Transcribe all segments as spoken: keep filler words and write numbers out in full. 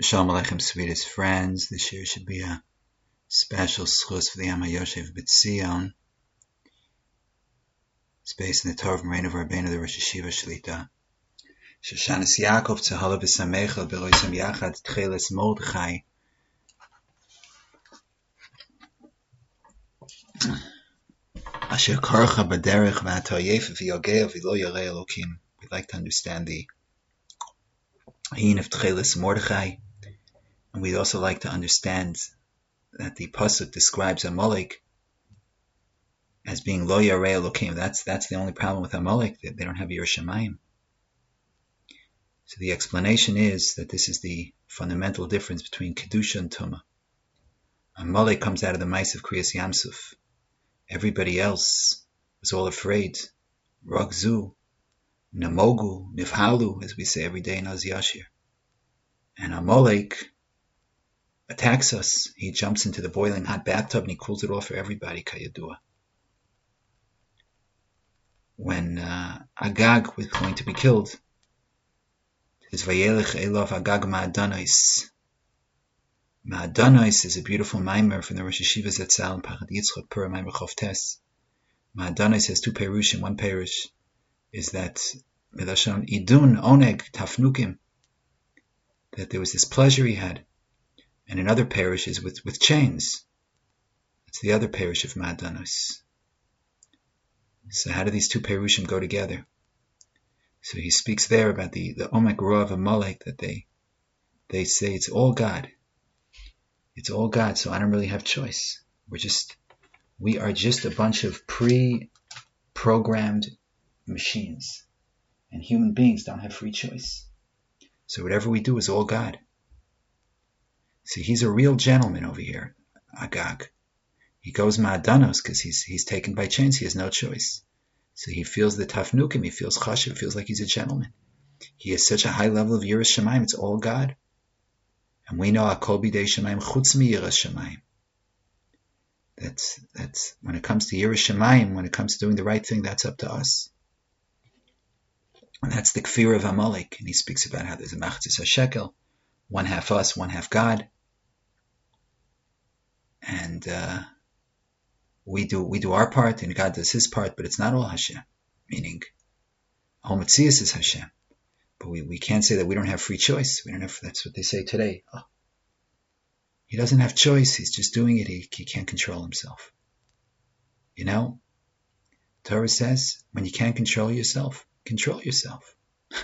Shalom Aleichem, sweetest friends. This year should be a special schus for the Am HaYoshev B'Tzion. It's based in the Torah of Moreno Rabbeinu, the Rosh Yeshiva Shlita. Shoshanas Yaakov Tzahala B'Samecha B'Loisam Yachad Tcheles Mordechai. Asher Karcha B'Derech V'Atoyef V'Yogea V'Lo Yarei Elokim. We'd like to understand the Hin of Tcheles Mordechai. And we'd also like to understand that the pasuk describes Amalek as being Lo Yarei Elokim. That's that's the only problem with Amalek, that they don't have Yireh Shamayim. So the explanation is that this is the fundamental difference between Kedusha and Tumah. Amalek comes out of the mice of Kriyas Yamsuf. Everybody else was all afraid. Ragzu, Namogu, Nifhalu, as we say every day in Az Yashir. And Amalek attacks us. He jumps into the boiling hot bathtub and he cools it off for everybody, Kayadua. When uh, Agag was going to be killed, his Vayelech Elov Agag Ma'adonos. Ma'adonos is a beautiful mimer from the Rosh Yeshiva Zatzal and Pachad Yitzchak Pura Mimer Chovtes. Ma'adonos has two perushim. One perush is that Milashon Idun Oneg Tafnukim, that there was this pleasure he had. And another parish is with, with chains. It's the other parish of Ma'adonos. So how do these two perushim go together? So he speaks there about the, the Omek Ra of Amalek, that they they say it's all God. It's all God, so I don't really have choice. We're just we are just a bunch of pre-programmed machines. And human beings don't have free choice. So whatever we do is all God. See, he's a real gentleman over here, Agag. He goes Ma'adonos because he's he's taken by chains. He has no choice. So he feels the tafnukim. He feels chashiv. Feels like he's a gentleman. He has such a high level of Yiras Shamayim. It's all God. And we know Akol Bidei Shamayim Chutz Mi Yiras Shamayim. That's that's when it comes to Yiras Shamayim. When it comes to doing the right thing, that's up to us. And that's the kfir of Amalek. And he speaks about how there's a machzis hashekel. One half us, one half God. And uh, we do we do our part, and God does His part, but it's not all Hashem. Meaning, all Metzias is Hashem. But we, we can't say that we don't have free choice. We don't have. That's what they say today. Oh, he doesn't have choice. He's just doing it. He, he can't control himself. You know, Torah says, when you can't control yourself, control yourself.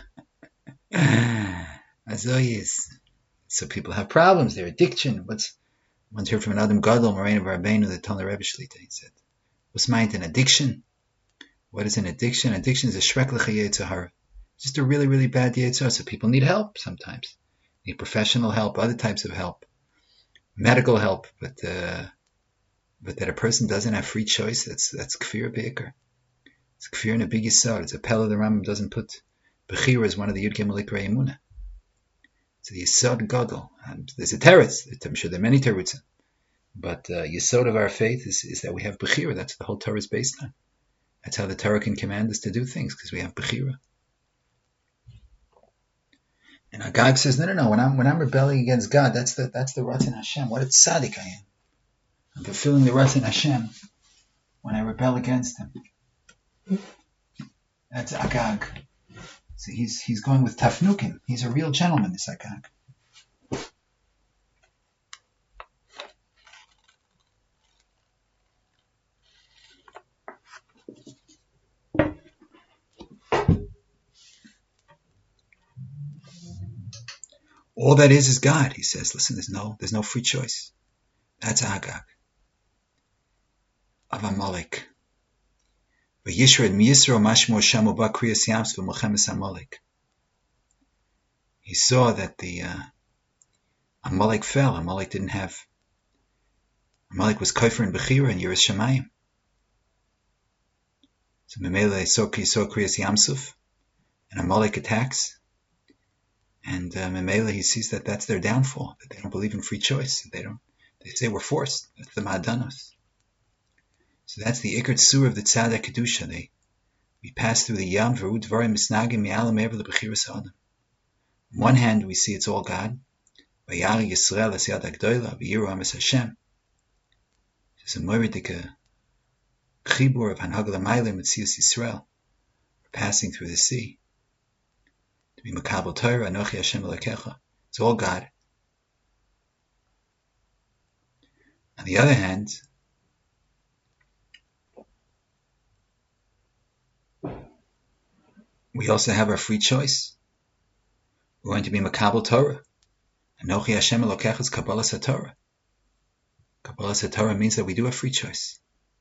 As though he is. So people have problems. Their addiction. What's once heard from an Adam Gadol, Moreno Rabbeinu, the Talmud Rebbe Shlita. He said, "What's meant an addiction? What is an addiction? Addiction is a shreklech yetzahara. Just a really, really bad yetzahara. So people need help sometimes. Need professional help, other types of help, medical help. But uh, but that a person doesn't have free choice. That's that's kfir beikar. It's kfir in a big yisod. It's a pella the Rambam doesn't put. Bechira is one of the Yud Gimel Ikrei Emunah. It's the Yisod Gadol. And there's a teretz. I'm sure there are many teretzim. But uh, Yisod of our faith is, is that we have Bechira. That's what the whole Torah is based on. That's how the Torah can command us to do things, because we have Bechira. And Agag says, no, no, no. When I'm when I'm rebelling against God, that's the that's the Ratzon Hashem. What a tzaddik I am. I'm fulfilling the Ratzon Hashem when I rebel against Him. That's Agag. So he's he's going with tafnukim. He's a real gentleman, this Agag. All that is is God. He says, listen, there's no there's no free choice. That's Agag of Amalek. He saw that the uh, Amalek fell. Amalek didn't have. Amalek was Kaifer and Bechira and Yiras Shamayim. So Memele they saw Kriyas Yamsuf, and Amalek attacks. And uh, Memele he sees that that's their downfall. That they don't believe in free choice. They don't. They say we're forced. That's the Ma'adonos. So that's the Ikar Tzur of the Tzaddik Kedusha. They, we pass through the Yam, Veru Dvarim Misnagim Mi'alam Ever L'Bechiras Adam. On one hand, we see it's all God. Vayari Yisrael es yad hagdoila v'yiru amas Hashem. It's a moiridik chibur of Hanhag L'mayla Metzius Yisrael, passing through the sea. To be Makabel Torah, Anochi Hashem Elokecha. It's all God. On the other hand, we also have our free choice. We're going to be Makabel Torah. Anochi Hashem Elokecha is Kabbalah SaTorah. Kabbalah SaTorah means that we do have free choice.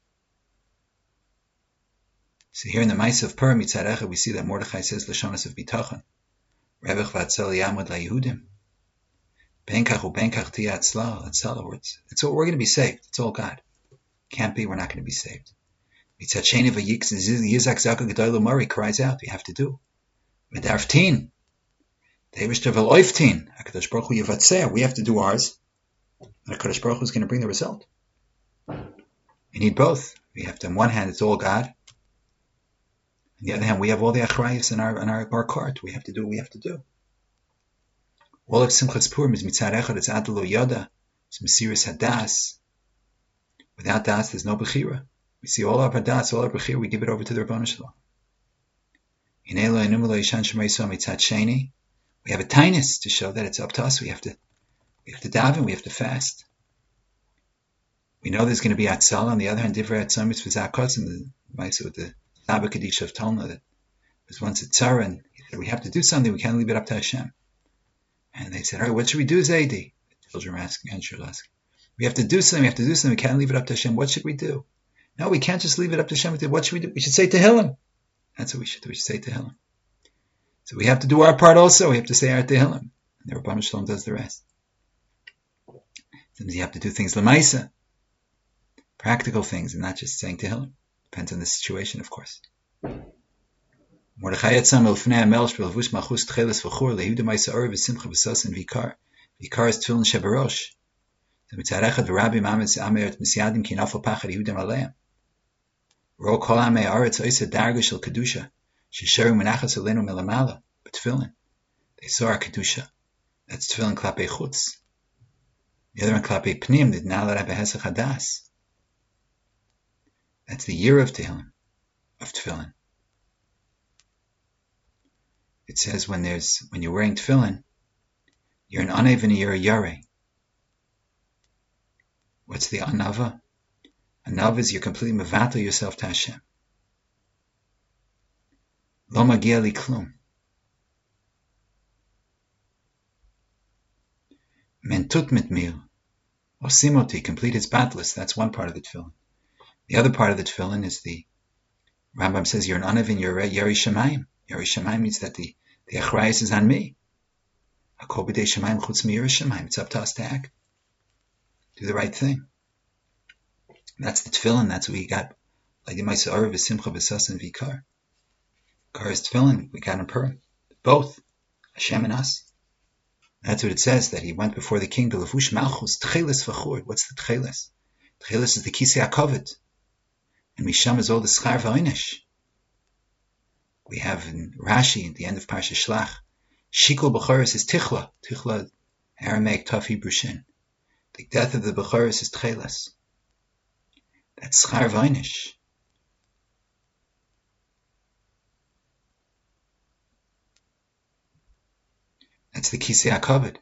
So here in the Maisa of Purim Mitzarecha, we see that Mordechai says Lashonos of Bitachon. Revech v'atzel yamud laYehudim. Benkach ubenkach tiyah atzla. That's all the words. It's all, we're going to be saved. It's all God. Can't be, we're not going to be saved. Mitzat sheni v'yik yizak zaka gedoylo mari cries out. We have to do. Medarftin. Deivishter v'loiftin. HaKadosh Baruch Hu yivatzeh. We have to do ours. And HaKadosh Baruch Hu is going to bring the result. We need both. We have to, on one hand, it's all God. On the other hand, we have all the achrayus in our in our, our cart. We have to do what we have to do. All of Simchas Purim is mitzad echad, it's adlo yada, it's mesiris hadas. Without das, there's no bechira. We see all our hadas, all our bechira, we give it over to the Rebbeinu Shalom. Inelo enumelo yishan shemay so mitzad sheni. We have a tinus to show that it's up to us. We have to we have to daven, we have to fast. We know there's going to be atzal. On the other hand, divrei atzal mitzvah zakos, and the mitzvah with the Saba Kadisha of Talmud, that was once a tzara, and he said, we have to do something, we can't leave it up to Hashem. And they said, all right, what should we do, Zaidi? The children were asking, and she was asking. We have to do something, we have to do something, we can't leave it up to Hashem. What should we do? No, we can't just leave it up to Hashem. What should we do? We should say Tehillim. That's what we should do, we should say Tehillim. So we have to do our part also, we have to say our Tehillim. And the Rebbeinu Shalom does the rest. Sometimes you have to do things L'maisa, practical things, and not just saying Tehillim. Depends on the situation, of course. Mordechai yatzam el fnei hamel shbelvush malchus tcheles v'chur lehiuda ma'isa or v'simcha v'sasan v'ikar. V'ikar is tefillin shebarosh. So mitzad echad v'rabim ametz ameret misyadim ki nafal pachad yehudam aleim. Ro kol amei aretz oisa darga shel kedusha shesheru menachas olenu melamala b'tefillin. They saw our kedusha. That's tefillin klapei chutz. The other one klapei pnim did nalar behesach hadas. That's the year of Tehillim, of Tefillin. It says when there's when you're wearing Tefillin, you're an Anev and you're a Yareh. What's the Anava? Anava is you're completely mevatel yourself to Hashem. Lo magia li klum. Mentut mitmil. Osimoti, complete his battles. That's one part of the Tefillin. The other part of the Tefillin is the Rambam says you're an Anev and you're a Yeri Shemaim. Yeri Shemaim means that the the achrayus is on me. Hakol b'dei Shemaim chutz mi Yeri Shemaim. It's up to us to act, do the right thing. That's the Tefillin. That's what we got. Like the Ma'aseh Arav v'Simcha v'Sasan v'Ikar. Kar is Tefillin. We got in Purim. Both Hashem and us. That's what it says, that he went before the king. The levush malchus tcheles v'chur. What's the tcheles? Tcheles is the kisei hakavod. And Misham is all the schar v'oinish. We have in Rashi, at the end of Parsha Shlach, Shikol B'choros is Tichla. Tichla, Aramaic, Tov, Hebrew, Shin. The death of the B'choros is Tcheles. That's schar v'oinish. That's the kisei hakavod.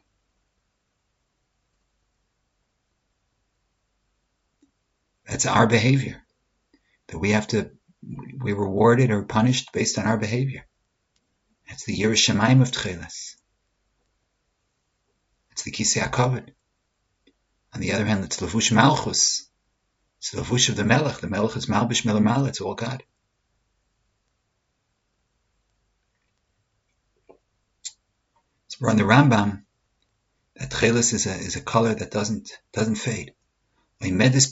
That's our behavior. That we have to, we're rewarded or punished based on our behavior. That's the Yireh Shemaim of Tcheles. It's the Kisei HaKavod. On the other hand, it's Levush Malchus. It's the Levush of the Melech. The Melech is Malbish Melamal. It's all God. So we're on the Rambam. That Tcheles is a is a color that doesn't doesn't fade. It's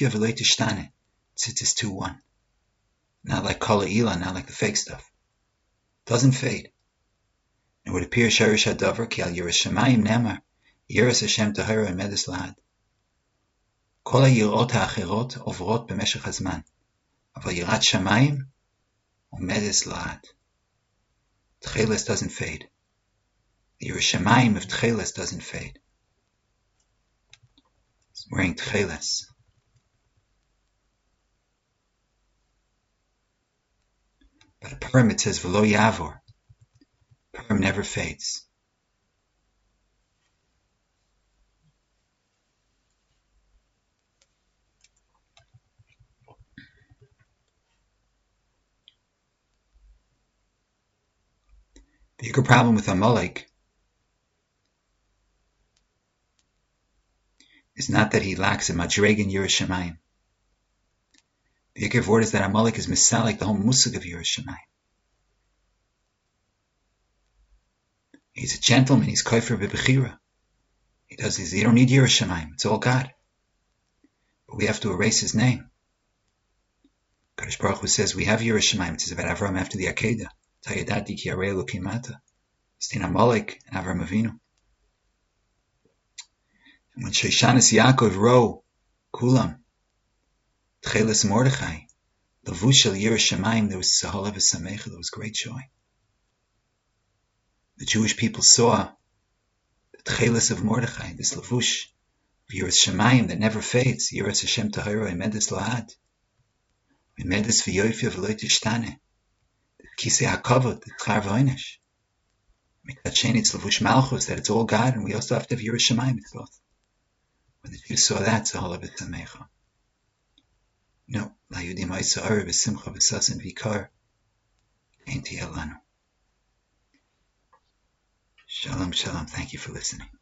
two one. Not like Kala Ila, not like the fake stuff. Doesn't fade. It would appear Sharish Hadavar Ki Al Yiras Shamayim Nemar Yiras Hashem Tahira Medis Lahad. Kol HaYirot HaAchirot Ovrot B'meshech HaZman Aval Yirat Shamayim Umedis Lahad. Tcheles doesn't fade. The Yiras Shamayim of Tcheles doesn't fade. wearing tcheles. But Purim, it says, V'lo yavor. Purim never fades. The bigger problem with Amalek is not that he lacks a madreg in Yiras Shamayim. The bigger word is that Amalek is misalik the whole musig of Yiras Shamayim. He's a gentleman. He's kofer b'bechira. He does his. You don't need Yiras Shamayim. It's all God. But we have to erase his name. Kadosh Baruch Hu says we have Yiras Shamayim. It says about Avram after the Akedah. Tayadati ki arei Elokim mata. Stin Amalek and Avram Avinu. And when Shoshanas Yaakov row Kulam, Tcheles Mordechai, Lavush al Yiras Shamayim, there was Sahala v'Samecha, there was great joy. The Jewish people saw the Tcheles of Mordechai, this Lavush of Yiras Shamayim that never fades. Yiras Hashem Tahira, Emedes Lahad, Emedes v'Yoyfia v'Lo Tishtane, Kisei HaKavod, the Tchar v'Onesh. Mikdat Sheni, it's Lavush Malchus, that it's all God, and we also have to have Yiras Shamayim, it's both. When the Jews saw that, Sahala v'Samecha. No, La Yudim Aysa Ara v'Simcha v'Sasan v'Ikar, Ein Tiyeh Lanu. Shalom, shalom. Thank you for listening.